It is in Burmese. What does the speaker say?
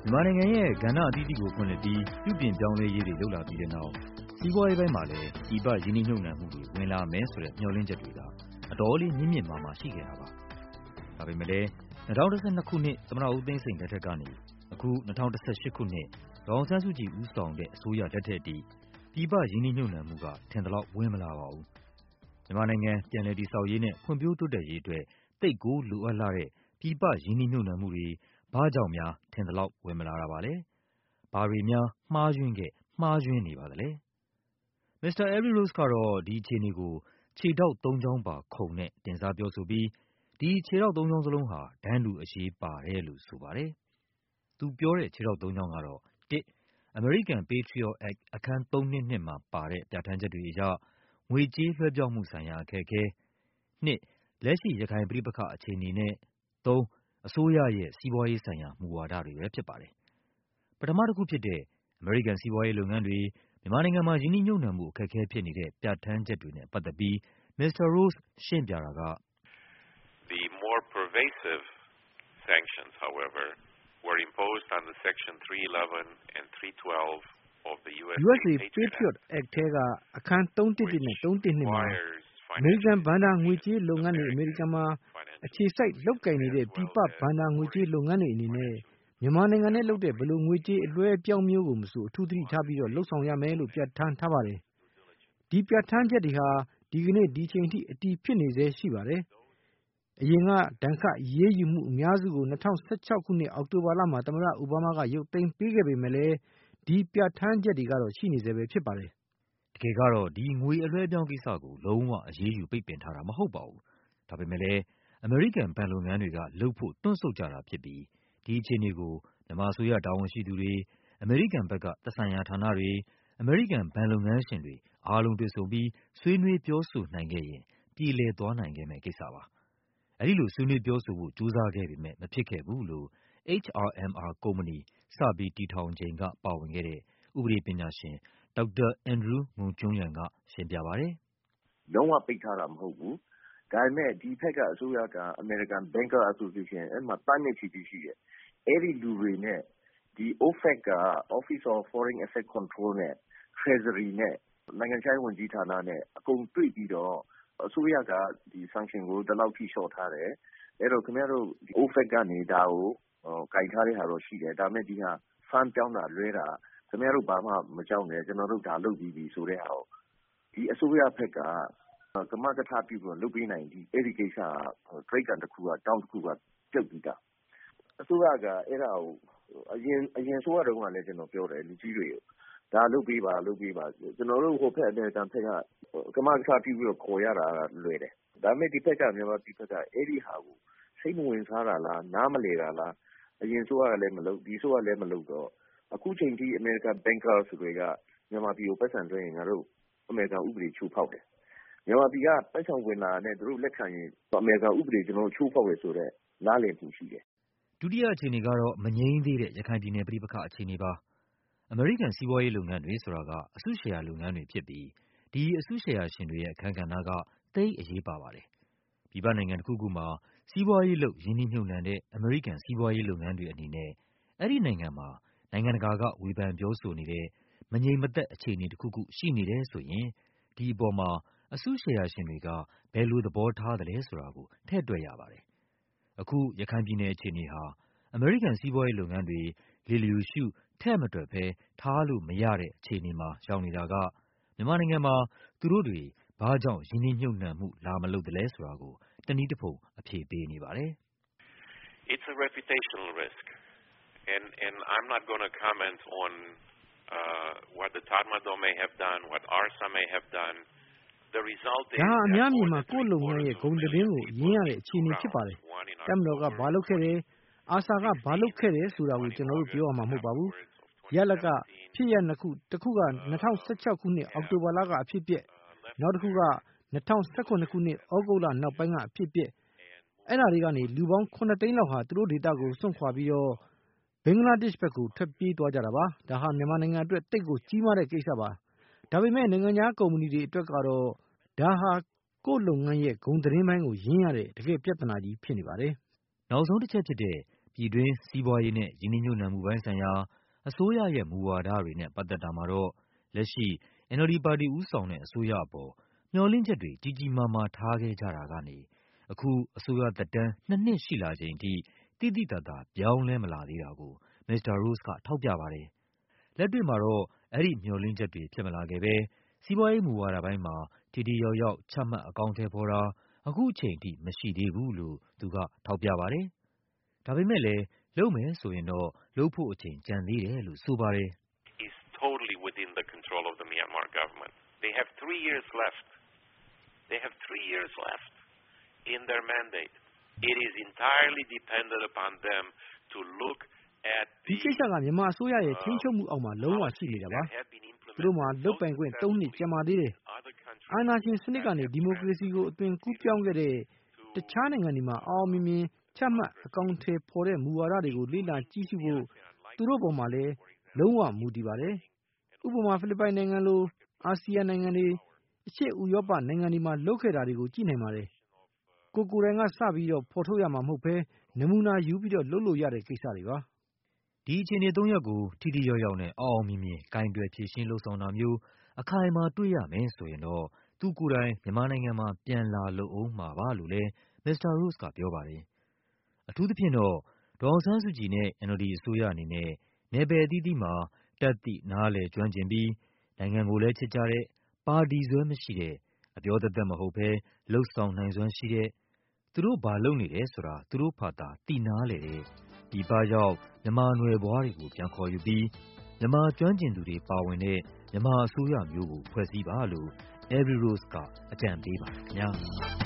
မြန်မာနိုင်ငံရဲ့ကဏ္ဍအသီးသီးကိုဖွင့်လှစ်ပြီးပြုပြင်ပြောင်းလဲရေးတွေလုပ်လာပြီးတဲ့နောက်စီးပွားရေးပိုင်းမှာလည်းပြည်ပရင်းနှီးမြှုပ်နှံမှုတွေဝင်လာမယ်ဆိုတဲ့မျှော်လင့်ချက်တွေကအတော်လေးမြင့်မြင့်မားမားရှိခဲ့တာပါ။ဒါပေမဲ့လည်း2012ခုနှစ်သမ္မတဦးသိန်းစိန်လက်ထက်ကနေအခု2018ခုနှစ်ဒေါ်အောင်ဆန်းစုကြည်ဦးဆောင်တဲ့အစိုးရလက်ထက်အထိပြည်ပရင်းနှီးမြှုပ်နှံမှုကထင်သလောက်ဝင်မလာပါဘူး။မြန်မာနိုင်ငံပြန်လည်တည်ဆောက်ရေးနဲ့ဖွံ့ဖြိုးတိုးတက်ရေးအတွက်သိပ်ကိုလိုအပ်လာတဲ့ပြည်ပရင်းနှီးမြှုပ်နှံမှုတွေဘာကြောင့်များထင်သလောက်ဝင်မလာတာပါလဲ။ဘာတွေများမှားယွင်းနေပါသလဲ။ Mr. Elry Rose ကတော့ဒီအခြေအနေကိုခြေထောက်သုံးချောင်းပါခုံနဲ့တင်စားပြောဆိုပြီးဒီခြေထောက်သုံးချောင်းစလုံးဟာတန်းတူအရေးပါတယ်လို့ဆိုပါတယ်။သူပြောတဲ့ခြေထောက်သုံးချောင်းကတော့ 1. American Patriot Act အခန်း 322 မှာပါတဲ့ပြဌာန်းချက်တွေအရငွေကြေးလွှဲပြောင်းမှုဆိုင်ရာအခက်အခဲ။ 2. လက်ရှိရခိုင်ပဋိပက္ခအခြေအနေနဲ့ 3. အစိုးရရဲ့စီးပွားရေးဆိုင်ရာမူဝါဒတွေပဲဖြစ်ပါတယ်။ပထမတစ်ခုဖြစ်တဲ့အမေရိကန်စီးပွားရေးလုပ်ငန်းတွေမြန်မာနိုင်ငံမှာရင်းနှီးမြှုပ်နှံမှုအခက်အခဲဖြစ်နေတဲ့ပြဌာန်းချက်တွေနဲ့ပတ်သက်ပြီး Mr. Rose ရှင်းပြတာက The more pervasive sanctions, however, were imposed under Section 311 and 312 of the USA Patriot Act ထဲကအခန်း311နဲ့312မှာအမေရိကန်ဘဏ္ဍာငွေကြေးလုပ်ငန်းတွေအမေရိကန်မှာအခြေစိုက်လုပ်ကိုင်နေတဲ့ပြည်ပဘဏ္ဍာငွေကြေးလုပ်ငန်းတွေအနေနဲ့မြန်မာနိုင်ငံနဲ့လုပ်တဲ့ဘယ်လိုငွေကြေးအလွှဲအပြောင်းမျိုးကိုမဆိုအထူးသတိထားပြီးတော့လှုပ်ဆောင်ရမယ်လို့ပြဋ္ဌာန်းထားပါတယ်။ဒီပြဋ္ဌာန်းချက်တွေဟာဒီကနေ့ဒီချိန်ထိအတည်ဖြစ်နေသေးရှိပါတယ်။အရင်ကဒဏ်ခတ်အရေးယူမှုအများစုကို2016ခုနှစ်အောက်တိုဘာလမှာသမ္မတအိုဘားမားကရုပ်သိမ်းပေးခဲ့ပေမဲ့လည်းဒီပြဋ္ဌာန်းချက်တွေကတော့ရှိနေသေးပဲဖြစ်ပါတယ်။တကယ်ကတော့ဒီငွေအလွှဲအပြောင်းကိစ္စကိုလုံးဝအရေးယူပိတ်ပင်ထားတာမဟုတ်ပါဘူး။ဒါပေမဲ့လည်းအမေရိကန်ဘဏ်လုပ်ငန်းတွေကလုပ်ဖို့တွန့်ဆုတ်ကြတာဖြစ်ပြီးဒီအခြေအနေကိုမြန်မာအစိုးရတာဝန်ရှိသူတွေအမေရိကန်ဘက်ကသက်ဆိုင်ရာဌာနတွေအမေရိကန်ဘဏ်လုပ်ငန်းရှင်တွေအားလုံးတွေ့ဆုံပြီးဆွေးနွေးပြောဆိုနိုင်ခဲ့ရင်ပြေလည်သွားနိုင်ခဲ့မယ့်ကိစ္စပါ။အဲဒီလိုဆွေးနွေးပြောဆိုဖို့ကြိုးစားခဲ့ပေမဲ့မဖြစ်ခဲ့ဘူးလို့ HRMR ကုမ္ပဏီစပြီးတည်ထောင်ချိန်ကပါဝင်ခဲ့တဲ့ဥပဒေပညာရှင်ဒေါက်တာအန်ဒရူးငုံကျွန်းလျန်ကရှင်းပြပါတယ်။လုံးဝပိတ်ထားတာမဟုတ်ဘူး။ဒါပေမဲ့ဒီဘက်ကအစိုးရက American Banker Association အဲ့မှာတန်းနဲ့ချီရှိတယ်။အဲ့ဒီလူတွေနဲ့ဒီ OFAC က Office of Foreign Asset Control နဲ့ Treasury နဲ့နိုင်ငံခြားရေးဝန်ကြီးဌာနနဲ့အကုန်တွေ့ပြီးတော့အစိုးရကဒီ sanction ကိုဒီလောက်ထိလျှော့ထားတယ်။အဲ့တော့ခင်ဗျားတို့ OFAC ကနေဒါကိုကင်ထားတဲ့ဟာတော့ရှိတယ်။ဒါပေမဲ့ဒီဟာ fund ပြောင်းတာလွှဲတာခင်ဗျားတို့ဘာမှမကြောက်နဲ့ကျွန်တော်တို့ဒါလုပ်ပြီးပြီဆိုတဲ့ဟာကိုဒီအစိုးရဘက်ကကမကထပြုပြီးလုပ်ပေးနိုင်ဒီ education က trade ကန်တစ်ခုကတောင်းတစ်ခုကပြုတ်ပြီးတာအစိုးရကအဲ့ဒါကိုအရင်ဆိုရတော့ကလည်းကျွန်တော်ပြောတယ်လူကြီးတွေကိုဒါလုပ်ပေးပါကျွန်တော်တို့ဟိုဘက်အမေရိကန်ဘက်ကကမကထပြုပြီးတော့ခေါ်ရတာလွယ်တယ်ဒါပေမဲ့ဒီဘက်ကမြန်မာပြည်ဘက်ကအဲ့ဒီဟာကိုစိတ်မဝင်စားတာလားနားမလည်တာလားအရင်ဆိုရလည်းမလုပ်ဒီဆိုရလည်းမလုပ်တော့အခုချိန်ထိအမေရိကန်ဘန်ကာဆိုတွေကမြန်မာပြည်ကိုပတ်စံတွင်းရင်ငါတို့အမေရိကန်ဥပဒေချိုးဖောက်တယ်မြန်မာပြည်ကပတ်စံဝင်လာတဲ့သူတို့လက်ခံရင်အမေရိကန်ဥပဒေကျွန်တော်ချိုးဖောက်ရဆိုတဲ့နားလည်မှုရှိတယ်ဒုတိယအခြေအနေကတော့မငြိမ်းသေးတဲ့ရခိုင်ပြည်နယ်ပြည်ပခအခြေအနေပါအမေရိကန်စီးပွားရေးလုပ်ငန်းတွေဆိုတာကအစုရှယ်ယာလုပ်ငန်းတွေဖြစ်ပြီးဒီအစုရှယ်ယာရှင်တွေရဲ့အခန်းကဏ္ဍကသိပ်အရေးပါပါတယ်ပြည်ပနိုင်ငံတစ်ခုခုမှာစီးပွားရေးလုပ်ရင်းနှီးမြှုပ်နှံတဲ့အမေရိကန်စီးပွားရေးလုပ်ငန်းတွေအနေနဲ့အဲ့ဒီနိုင်ငံမှာနိုင်ငံတကာကဝေဖန်ပြောဆိုနေတဲ့မငြိမ်မသက်အခြေအနေတစ်ခုခုရှိနေတယ်ဆိုရင်ဒီအပေါ်မှာအစုရှယ်ယာရှင်တွေကဘယ်လိုသဘောထားသလဲဆိုတာကိုထည့်တွက်ရပါတယ်အခုရခိုင်ပြည်နယ်အခြေအနေဟာအမေရိကန်စီးပွားရေးလုပ်ငန်းတွေလေလျူရှုထည့်မတွက်ဘဲထားလို့မရတဲ့အခြေအနေမှာရောက်နေတာကမြန်မာနိုင်ငံမှာသူတို့တွေဘာကြောင့်ရင်းနှီးမြှုပ်နှံမှုလာမလုပ်သလဲဆိုတာကိုတနည်းတစ်ဖုံအဖြေပေးနေပါတယ် It's a reputational risk and I'm not going to comment on what the Tatmadaw may have done what ARSA may have done the result is ဒါအများကြီးမှာကိုယ့်လုပ်ငန်းရဲ့ဂုဏ်သတင်းကိုရင်းရတဲ့အခြေအနေဖြစ်ပါတယ်တမတော်ကဘာလုပ်ခဲ့တယ်အာဆာကဘာလုပ်ခဲ့တယ်ဆိုတာကိုကျွန်တော်တို့ပြောရမှာမဟုတ်ပါဘူးရလကဖြစ်ရနှစ်ခုတစ်ခုက2016ခုနှစ်အောက်တိုဘာလကအဖြစ်ပြက်နောက်တစ်ခုက2019ခုနှစ်ဩဂုတ်လနောက်ပိုင်းကအဖြစ်ပြက်အဲ့ဒါတွေကနေလူပေါင်း9သိန်းလောက်ဟာသူတို့ဒေသကိုစွန့်ခွာပြီးတော့ဘင်္ဂလားဒေ့ရှ်ဘက်ကိုထွက်ပြေးသွားကြတာပါဒါဟာမြန်မာနိုင်ငံအတွက်တိတ်ကိုကြီးမားတဲ့ကိစ္စပါဒါပေမဲ့နိုင်ငံခြားကုမ္ပဏီတွေအတွက်ကတော့ဒါဟာကိုယ့်လုပ်ငန်းရဲ့ဂုဏ်သတင်းပိုင်းကိုရင်းရတဲ့တကယ်ပြဿနာကြီးဖြစ်နေပါတယ်နောက်ဆုံးတစ်ချက်ဖြစ်တဲ့ပြည်တွင်းစီးပွားရေးနဲ့ရင်းနှီးမြှုပ်နှံမှုပိုင်းဆိုင်ရာအစိုးရရဲ့မူဝါဒတွေနဲ့ပတ်သက်တာမှာတော့လက်ရှိ NLD ပါတီဦးဆောင်တဲ့အစိုးရအပေါ်မျှော်လင့်ချက်တွေကြီးကြီးမားမားထားခဲ့ကြတာကနေအခုအစိုးရသက်တမ်း2 နှစ်ရှိလာချိန်ထိတိတိတတ်တာပြောင်းလဲမလာသေးတာကိုမစ္စတာ Rose ကထောက်ပြပါတယ်။လက်တွေ့မှာတော့အဲ့ဒီမျှော်လင့်ချက်တွေဖြစ်မလာခဲ့ပဲစီးပွားရေးမူဝါဒပိုင်းမှာထိထိရောက်ရောက်ချမှတ်အကောင်အထည်ဖော်တာအခုချိန်ထိမရှိသေးဘူးလို့သူကထောက်ပြပါတယ်။ဒါပေမဲ့လည်းလုပ်မယ်ဆိုရင်တော့လုပ်ဖို့အချိန်ကျန်သေးတယ်လို့ဆိုပါတယ်။ Is totally within the control of the Myanmar government. They have 3 years left. They have 3 years left in their mandate. It is entirely dependent upon them to look at ဒီကိစ္စကမြန်မာအစိုးရရဲ့ထိန်းချုပ်မှုအောက်မှာလုံးဝရှိနေတာပါသူတို့မှာလုပ်ပိုင်ခွင့်3 နှစ်ကျန်ပါသေးတယ်အာဏာရှင်စနစ်ကနေဒီမိုကရေစီကိုအသွင်ကူးပြောင်းခဲ့တဲ့တခြားနိုင်ငံတွေမှာအောင်မြင်မြင်ချမှတ်အကောင်အထည်ဖော်တဲ့မူဝါဒတွေကိုလေ့လာကြည့်ရှုဖို့သူတို့ပေါ်မှာလည်းလုံးဝမူတည်ပါတယ်ဥပမာဖိလစ်ပိုင်နိုင်ငံလိုအာဆီယံနိုင်ငံတွေအရှေ့ဥရောပနိုင်ငံတွေမှာလုပ်ခဲ့တာတွေကိုကြည့်နိုင်ပါတယ်ကိုယ်တိုင်ကစပြီးတော့ဖော်ထုတ်ရမှာမဟုတ်ဘဲနမူနာယူပြီးတော့လုပ်လို့ရတဲ့ကိစ္စတွေပါဒီအခြေအနေ3 ရပ်ကိုထိထိရောက်ရောက်နဲ့အောင်မြင်မြင်ဂိုင်တွယ်ဖြည့်ရှင်းလှုပ်ဆောင်တာမျိုးအခိုင်အမာတွေ့ရမယ်ဆိုရင်တော့သူကိုယ်တိုင်မြန်မာနိုင်ငံမှာပြန်လာလုပ်အောင်မှာပါလို့လည်းမစ္စတာ Rose ကပြောပါတယ်အထူးသဖြင့်တော့ဒေါ်အောင်ဆန်းစုကြည်နဲ့ NLD အစိုးရအနေနဲ့နယ်ပယ်အသီးသီးမှာတတ်သိနားလည်ကျွမ်းကျင်ပြီးနိုင်ငံကိုလည်းချစ်ကြတဲ့ပါတီစွဲမရှိတဲ့အပြောသက်သက်မဟုတ်ဘဲလှုပ်ဆောင်နိုင်စွမ်းရှိတဲ့သူတို့ဘာလုပ်နေတယ်ဆိုတာသူတို့ဖာသာသိနာလေတဲ့ပြည်ပရောက်မြန်မာနွယ်ဘွားတွေကိုပြန်ခေါ်ယူပြီးမြန်မာကျွမ်းကျင်သူတွေပါဝင်တဲ့မြန်မာအစိုးရမျိုးကိုဖွဲ့စည်းပါလို့ Every Rose ကအကြံပေးပါတယ်ခင်ဗျာ